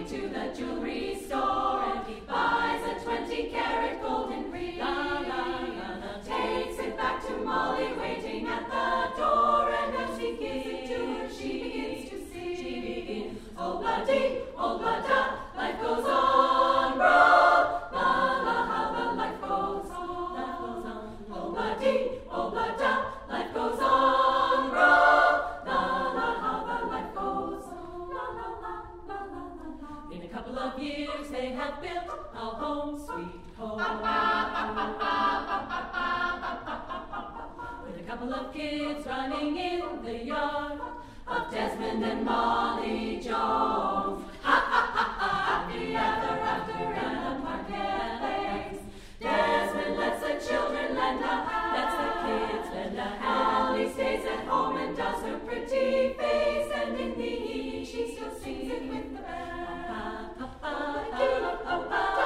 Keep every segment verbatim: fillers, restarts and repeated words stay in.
Molly to the jewelry store, and he buys a twenty-carat golden ring. La, la, la, la. Takes it back to Molly, waiting at the door, and as he gives it to her, she begins to sing. She begins, oh bloody, oh blada, life goes on, bro. La, la, how the life goes on. Life goes on. Oh bloody, oh blada, life goes on, bro. La, la, how the life goes on. La, la, la, la, la, la, la. In a couple of years they have built a home, sweet home. With a couple of kids running in the yard of Desmond and Molly Jones. Ha ha ha ha, happy ever after in the market place. Desmond lets the children lend a hand, lets the kids lend a hand. Molly stays at home and does her pretty face, and in the evening she still sings it with the band. Pa, pa, pa, pa, pa, pa, pa, pa.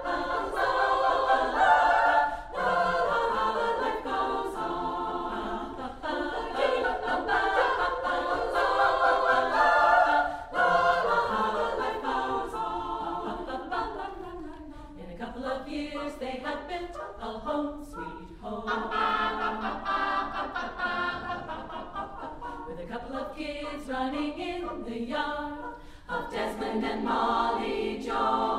Years they have built a home, sweet home. With a couple of kids running in the yard of Desmond and Molly Jones.